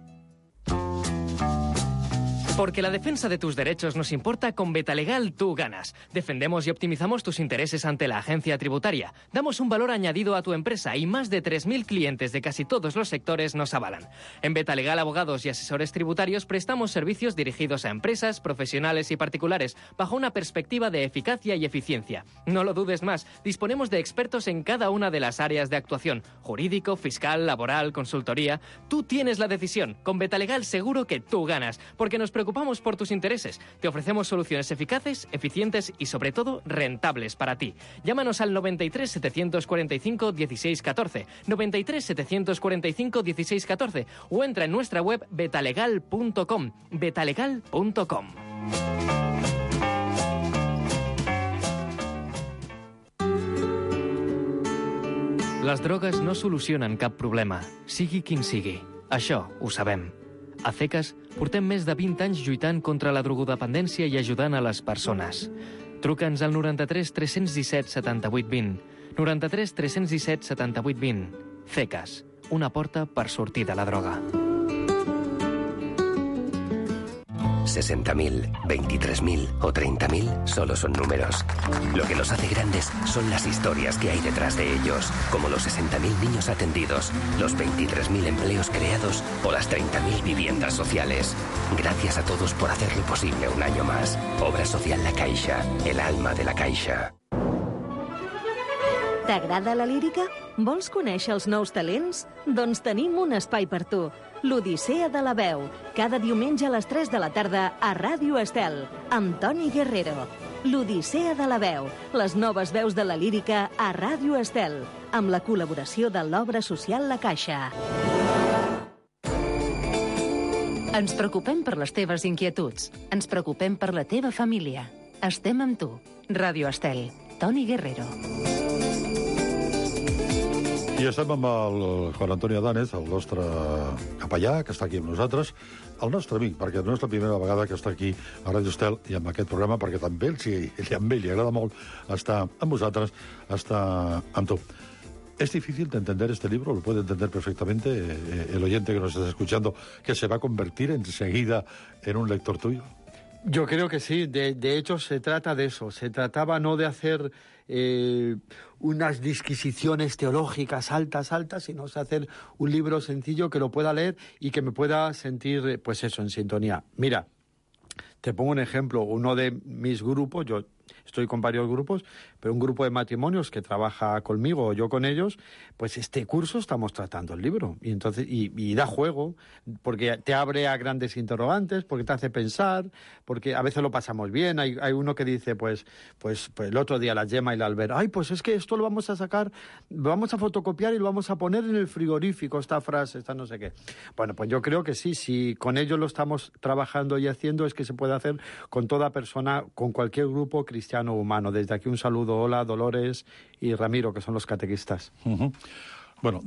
Speaker 6: Porque la defensa de tus derechos nos importa, con Betalegal tú ganas. Defendemos y optimizamos tus intereses ante la agencia tributaria. Damos un valor añadido a tu empresa y más de 3.000 clientes de casi todos los sectores nos avalan. En Betalegal Abogados y Asesores Tributarios prestamos servicios dirigidos a empresas, profesionales y particulares bajo una perspectiva de eficacia y eficiencia. No lo dudes más, disponemos de expertos en cada una de las áreas de actuación: jurídico, fiscal, laboral, consultoría. Tú tienes la decisión. Con Betalegal seguro que tú ganas, porque nos preocupamos por tus intereses. Te ofrecemos soluciones eficaces, eficientes y, sobre todo, rentables para ti. Llámanos al 93 745 16 14, 93 745 16 14 o entra en nuestra web betalegal.com, betalegal.com. Les drogues no solucionen cap problema, sigui quin sigui. Això ho sabem. A CECAS portem més de 20 anys lluitant contra la drogodependència i ajudant a les persones. Truca'ns al 93 317 78 20. 93 317 78 20. CECAS, una porta per sortir de la droga.
Speaker 9: 60.000, 23.000 o 30.000 solo son números. Lo que los hace grandes son las historias que hay detrás de ellos, como los 60.000 niños atendidos, los 23.000 empleos creados o las 30.000 viviendas sociales. Gracias a todos por hacerlo posible un año más. Obra Social La Caixa, el alma de la Caixa.
Speaker 3: T'agrada la lírica? Vols conèixer els nous talents? Doncs tenim un espai per tu. L'Odissea de la Veu. Cada diumenge a les 3 de la tarda a Ràdio Estel, amb Toni Guerrero. L'Odissea de la Veu. Les noves veus de la lírica a Ràdio Estel, amb la col·laboració de l'Obra Social La Caixa.
Speaker 4: Ens preocupem per les teves inquietuds. Ens preocupem per la teva família. Estem amb tu. Ràdio Estel. Toni Guerrero.
Speaker 5: I estem amb el Juan Antonio Adánez, el nostre capellà, que està aquí amb nosaltres, el nostre amic, perquè no és la primera vegada que està aquí a Ràdio Estel i amb aquest programa, perquè també amb ell li agrada molt estar amb vosaltres, estar amb tu. ¿Es difícil de entender este libro? ¿Lo puede entender perfectamente el oyente que nos está escuchando, que se va a convertir enseguida en un lector tuyo?
Speaker 7: Yo creo que sí. De hecho, se trata de eso. Se trataba no de hacer unas disquisiciones teológicas altas, sino de hacer un libro sencillo que lo pueda leer y que me pueda sentir, pues eso, en sintonía. Mira, te pongo un ejemplo. Uno de mis grupos, yo estoy con varios grupos, pero un grupo de matrimonios que trabaja conmigo o yo con ellos, pues este curso estamos tratando el libro. Y entonces y da juego, porque te abre a grandes interrogantes, porque te hace pensar, porque a veces lo pasamos bien. Hay uno que dice, pues el otro día la Gemma y la Albert, ay, pues es que esto lo vamos a sacar, lo vamos a fotocopiar y lo vamos a poner en el frigorífico, esta frase, esta no sé qué. Bueno, pues yo creo que sí, si con ellos lo estamos trabajando y haciendo, es que se puede hacer con toda persona, con cualquier grupo cristiano humano. Desde aquí un saludo, hola, Dolores y Ramiro, que son los catequistas.
Speaker 5: Uh-huh. Bueno,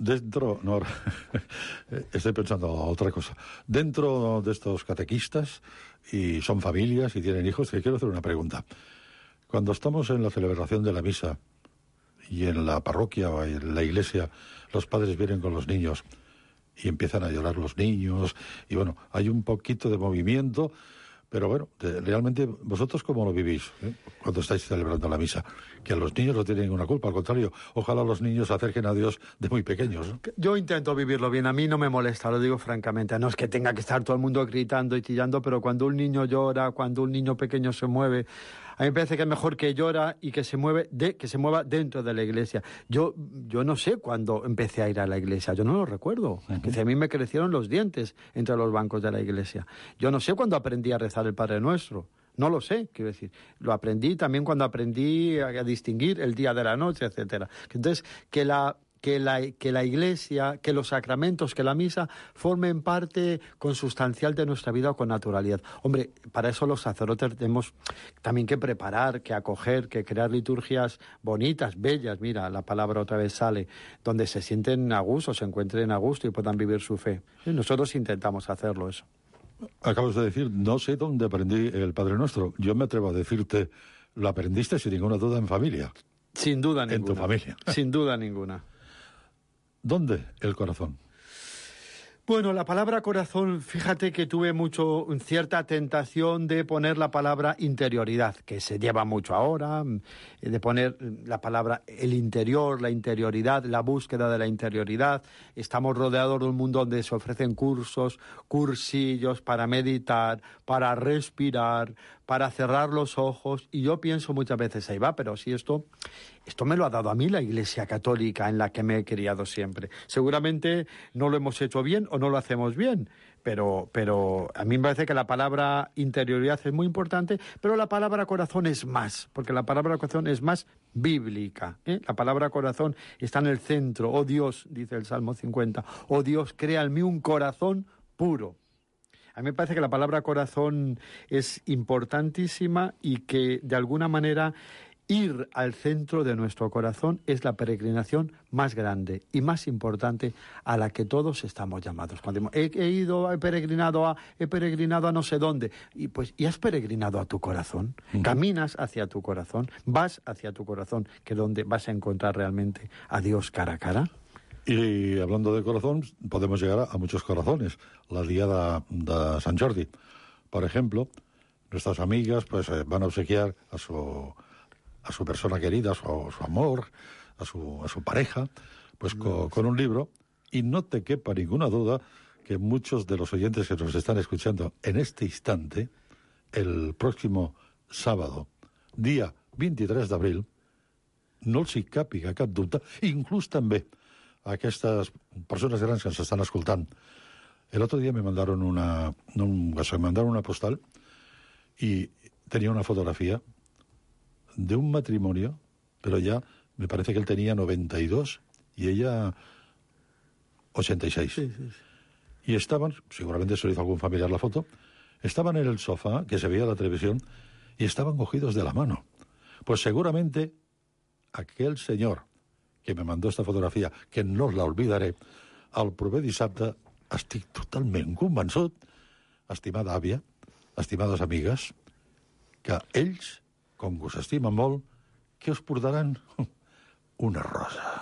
Speaker 5: estoy pensando otra cosa. Dentro de estos catequistas, y son familias y tienen hijos, te quiero hacer una pregunta. Cuando estamos en la celebración de la misa y en la parroquia o en la iglesia, los padres vienen con los niños y empiezan a llorar los niños, y bueno, hay un poquito de movimiento. Pero bueno, realmente, ¿vosotros cómo lo vivís cuando estáis celebrando la misa? Que a los niños no tienen ninguna culpa, al contrario, ojalá los niños se acerquen a Dios de muy pequeños, ¿no?
Speaker 7: Yo intento vivirlo bien, a mí no me molesta, lo digo francamente. No es que tenga que estar todo el mundo gritando y chillando, pero cuando un niño llora, cuando un niño pequeño se mueve, a mí me parece que es mejor que llora y que se mueva dentro de la iglesia. Yo no sé cuándo empecé a ir a la iglesia, yo no lo recuerdo. Uh-huh. Que a mí me crecieron los dientes entre los bancos de la iglesia. Yo no sé cuándo aprendí a rezar el Padre Nuestro. No lo sé, quiero decir. Lo aprendí también cuando aprendí a distinguir el día de la noche, etcétera. Entonces, que la iglesia, que los sacramentos, que la misa formen parte consustancial de nuestra vida con naturalidad. Hombre, para eso los sacerdotes tenemos también que preparar, que acoger, que crear liturgias bonitas, bellas, mira, la palabra otra vez sale, donde se sienten a gusto, se encuentren a gusto y puedan vivir su fe. Y nosotros intentamos hacerlo eso.
Speaker 5: Acabas de decir, no sé dónde aprendí el Padre Nuestro. Yo me atrevo a decirte, lo aprendiste sin ninguna duda en familia.
Speaker 7: Sin duda ninguna.
Speaker 5: En tu familia.
Speaker 7: Sin duda ninguna.
Speaker 5: ¿Dónde el corazón?
Speaker 7: Bueno, la palabra corazón, fíjate que tuve cierta tentación de poner la palabra interioridad, que se lleva mucho ahora, de poner la palabra el interior, la interioridad, la búsqueda de la interioridad. Estamos rodeados de un mundo donde se ofrecen cursillos para meditar, para respirar, para cerrar los ojos, y yo pienso muchas veces, ahí va, pero si esto me lo ha dado a mí la Iglesia Católica en la que me he criado siempre. Seguramente no lo hemos hecho bien o no lo hacemos bien, pero a mí me parece que la palabra interioridad es muy importante, pero la palabra corazón es más, porque la palabra corazón es más bíblica, ¿eh? La palabra corazón está en el centro. Oh Dios, dice el Salmo 50, oh Dios, crea en mí un corazón puro. A mí me parece que la palabra corazón es importantísima y que, de alguna manera, ir al centro de nuestro corazón es la peregrinación más grande y más importante a la que todos estamos llamados. Cuando he peregrinado a no sé dónde, y has peregrinado a tu corazón, caminas hacia tu corazón, vas hacia tu corazón, que es donde vas a encontrar realmente a Dios cara a cara.
Speaker 5: Y hablando de corazón, podemos llegar a muchos corazones. La Diada de Sant Jordi, por ejemplo, nuestras amigas pues van a obsequiar a su persona querida, a su amor, a su pareja, pues con un libro. Y no te quepa ninguna duda que muchos de los oyentes que nos están escuchando en este instante, el próximo sábado, día 23 de abril, no els hi càpiga cap dubte, inclús també a aquestes persones grans que ens estan escoltant. El otro día me mandaron una postal y tenía una fotografía de un matrimonio, pero ya me parece que él tenía 92 y ella 86. Sí. Y estaban, seguramente se lo hizo algún familiar la foto, estaban en el sofá, que se veía la televisión, y estaban cogidos de la mano. Pues seguramente aquel señor que me mandó esta fotografia, que no la olvidaré, al proper dissabte estic totalment convençut, estimada àvia, estimades amigues, que ells, com que us estimen molt, que us portaran una rosa.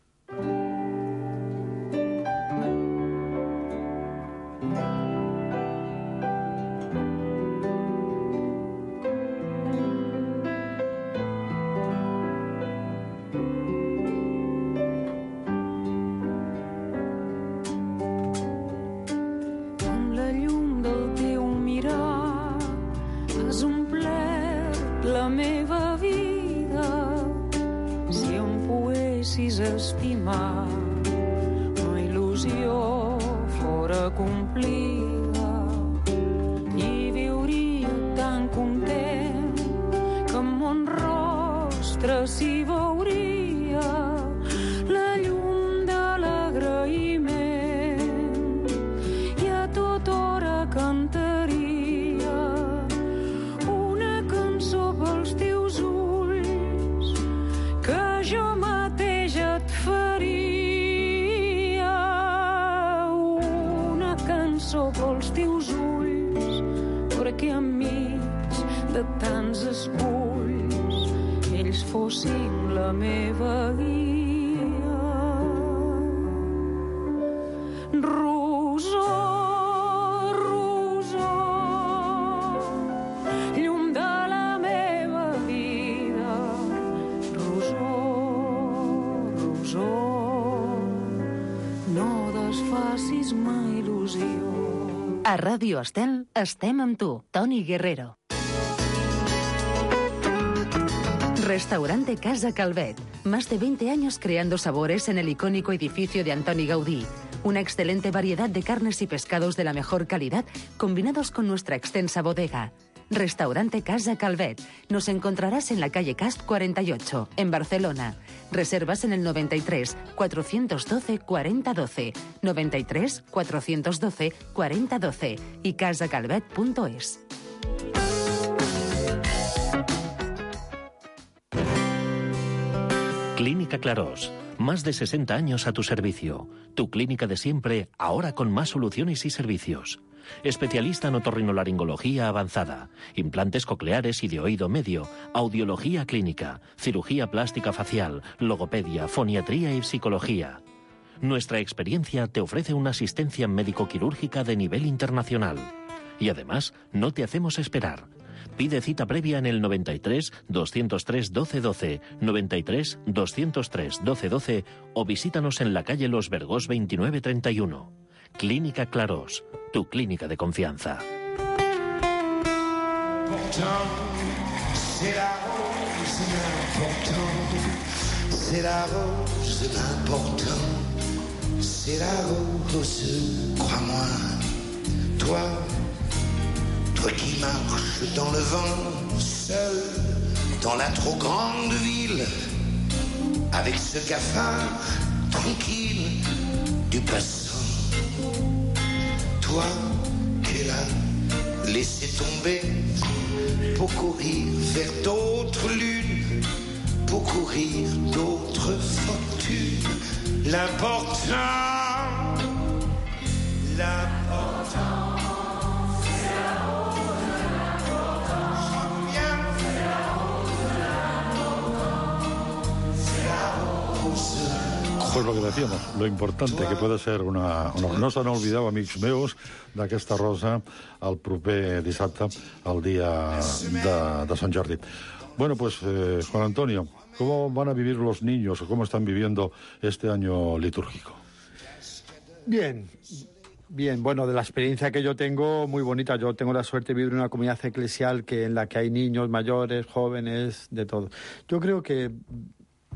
Speaker 12: Estimar una il·lusió fora complida i viuria tan content que en mon rostre s'hi veuria la llum de l'agraïment i a tota hora cantaria una cançó pels teus ulls que jo faria una cançó pels teus ulls perquè enmig de tants esculls ells fossin la meva guia. Rosó, rosó, llum de la meva vida, rosó, no desfacis mai il·lusió.
Speaker 4: A Ràdio Estel estem amb tu, Toni Guerrero. Restaurante Casa Calvet. Más de 20 años creando sabores en el icónico edificio de Antoni Gaudí. Una excelente variedad de carnes y pescados de la mejor calidad combinados con nuestra extensa bodega. Restaurante Casa Calvet. Nos encontrarás en la calle Cast 48, en Barcelona. Reservas en el 93 412 4012, 93 412 4012 y casacalvet.es.
Speaker 8: Clínica Clarós. Más de 60 años a tu servicio. Tu clínica de siempre, ahora con más soluciones y servicios. Especialista en otorrinolaringología avanzada, implantes cocleares y de oído medio, audiología clínica, cirugía plástica facial, logopedia, foniatría y psicología. Nuestra experiencia te ofrece una asistencia médico-quirúrgica de nivel internacional. Y además, no te hacemos esperar. Pide cita previa en el 93 203 1212, 93 203 1212 o visítanos en la calle Los Vergós 2931. Clínica Clarós, tu clínica de confianza.
Speaker 13: C'est la rose l'important, c'est la rose, crois-moi, toi qui marches dans le vent, seul, dans la trop grande ville, avec ce cafard tranquille du passant. Toi qui l'as laissé tomber pour courir vers d'autres lunes, pour courir d'autres fortunes. L'important, c'est la rose, c'est la rose.
Speaker 5: Pues lo que decíamos, lo importante que puede ser una... No s'han oblidat, amics meus, d'aquesta rosa el proper dissabte, el dia de Sant Jordi. Bueno, pues, Juan Antonio, ¿cómo van a vivir los niños o cómo están viviendo este año litúrgico?
Speaker 7: Bien, bueno, de la experiencia que yo tengo, muy bonita. Yo tengo la suerte de vivir en una comunidad eclesial en la que hay niños, mayores, jóvenes, de todo. Yo creo que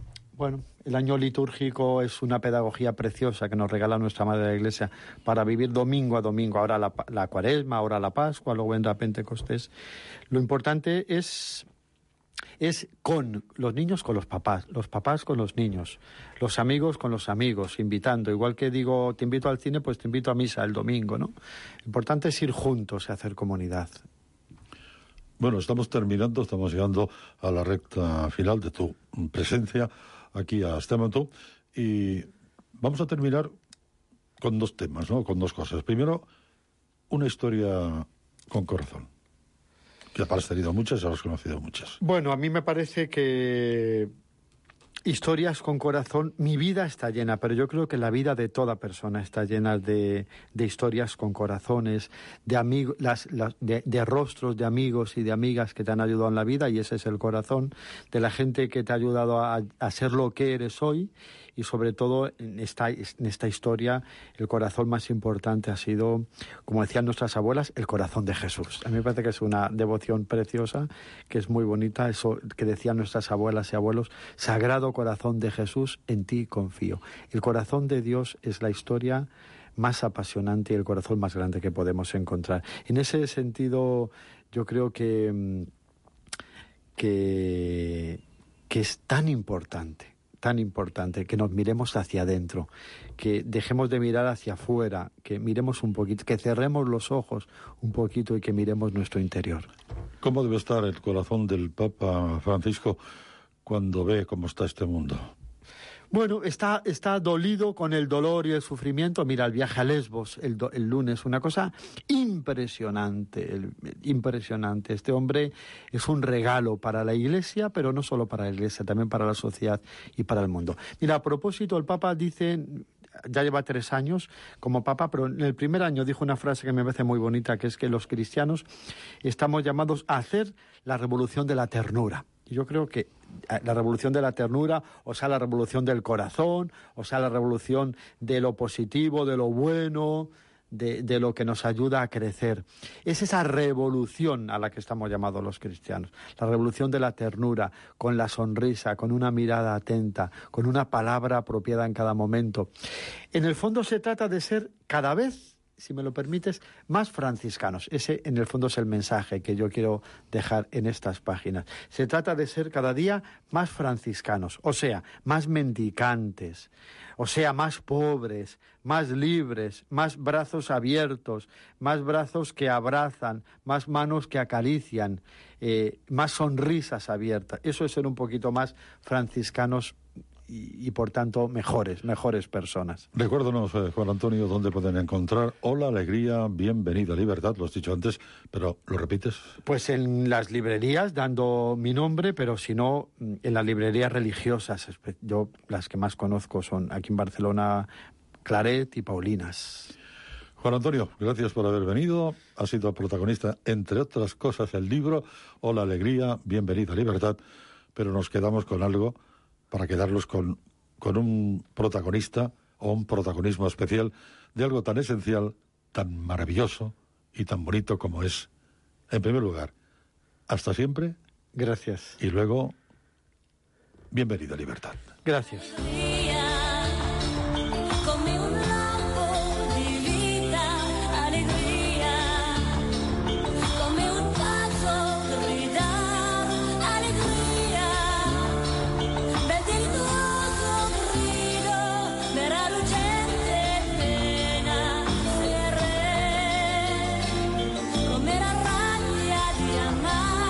Speaker 7: Bueno, el año litúrgico es una pedagogía preciosa que nos regala nuestra Madre de la Iglesia para vivir domingo a domingo. Ahora la Cuaresma, ahora la Pascua, luego vendrá Pentecostés. Lo importante es con los niños con los papás con los niños, los amigos con los amigos, invitando. Igual que digo, te invito al cine, pues te invito a misa el domingo, ¿no? Lo importante es ir juntos y hacer comunidad.
Speaker 5: Bueno, estamos llegando a la recta final de tu presencia aquí a Estemontó, y vamos a terminar con dos temas, ¿no? Con dos cosas. Primero, una historia con corazón. Que has tenido muchas y has conocido muchas.
Speaker 7: Bueno, a mí me parece que historias con corazón, mi vida está llena, pero yo creo que la vida de toda persona está llena de historias con corazones, de amigos, de rostros de amigos y de amigas que te han ayudado en la vida, y ese es el corazón, de la gente que te ha ayudado a ser lo que eres hoy. Y sobre todo en esta historia el corazón más importante ha sido, como decían nuestras abuelas, el corazón de Jesús. A mí me parece que es una devoción preciosa, que es muy bonita, eso que decían nuestras abuelas y abuelos: Sagrado Corazón de Jesús, en ti confío. El corazón de Dios es la historia más apasionante y el corazón más grande que podemos encontrar. En ese sentido, yo creo que es tan importante que nos miremos hacia adentro, que dejemos de mirar hacia afuera, que miremos un poquito, que cerremos los ojos un poquito y que miremos nuestro interior.
Speaker 5: ¿Cómo debe estar el corazón del Papa Francisco cuando ve cómo está este mundo?
Speaker 7: Bueno, está dolido con el dolor y el sufrimiento. Mira, el viaje a Lesbos el lunes, una cosa impresionante, impresionante. Este hombre es un regalo para la Iglesia, pero no solo para la Iglesia, también para la sociedad y para el mundo. Mira, a propósito, el Papa dice, ya lleva 3 años como Papa, pero en el primer año dijo una frase que me parece muy bonita, que es que los cristianos estamos llamados a hacer la revolución de la ternura. Y yo creo que la revolución de la ternura, o sea, la revolución del corazón, o sea, la revolución de lo positivo, de lo bueno, de lo que nos ayuda a crecer. Es esa revolución a la que estamos llamados los cristianos. La revolución de la ternura, con la sonrisa, con una mirada atenta, con una palabra apropiada en cada momento. En el fondo se trata de ser cada vez, si me lo permites, más franciscanos. Ese, en el fondo, es el mensaje que yo quiero dejar en estas páginas. Se trata de ser cada día más franciscanos, o sea, más mendicantes, o sea, más pobres, más libres, más brazos abiertos, más brazos que abrazan, más manos que acarician, más sonrisas abiertas. Eso es ser un poquito más franciscanos y por tanto mejores personas.
Speaker 5: Recuérdanos, Juan Antonio, dónde pueden encontrar Hola, Alegría, Bienvenida, Libertad. Lo has dicho antes, pero ¿lo repites?
Speaker 7: Pues en las librerías, dando mi nombre, pero si no, en las librerías religiosas. Yo las que más conozco son aquí en Barcelona, Claret y Paulinas.
Speaker 5: Juan Antonio, gracias por haber venido. Ha sido protagonista, entre otras cosas, el libro Hola, Alegría, Bienvenida, Libertad. Pero nos quedamos con algo para quedarnos con un protagonista o un protagonismo especial de algo tan esencial, tan maravilloso y tan bonito como es, en primer lugar, hasta siempre.
Speaker 7: Gracias.
Speaker 5: Y luego, bienvenida, libertad.
Speaker 7: Gracias.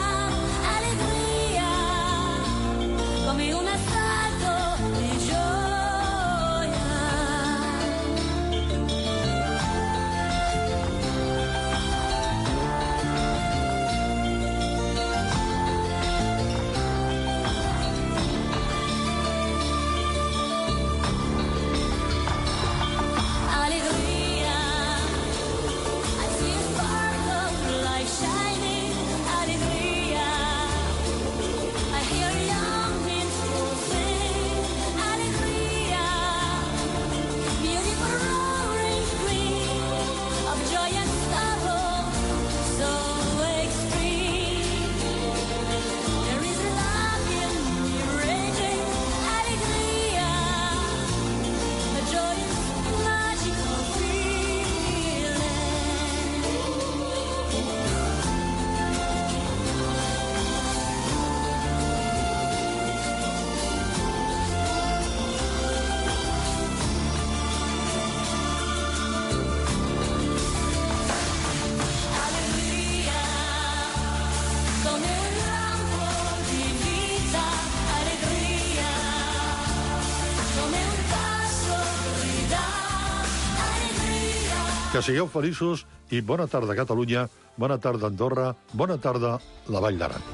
Speaker 12: Come un assalto di gioia.
Speaker 5: Que sigueu feliços i bona tarda, Catalunya, bona tarda, Andorra, bona tarda, la Vall d'Aran.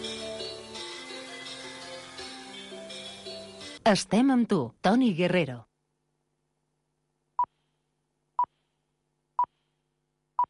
Speaker 4: Estem amb tu, Toni Guerrero.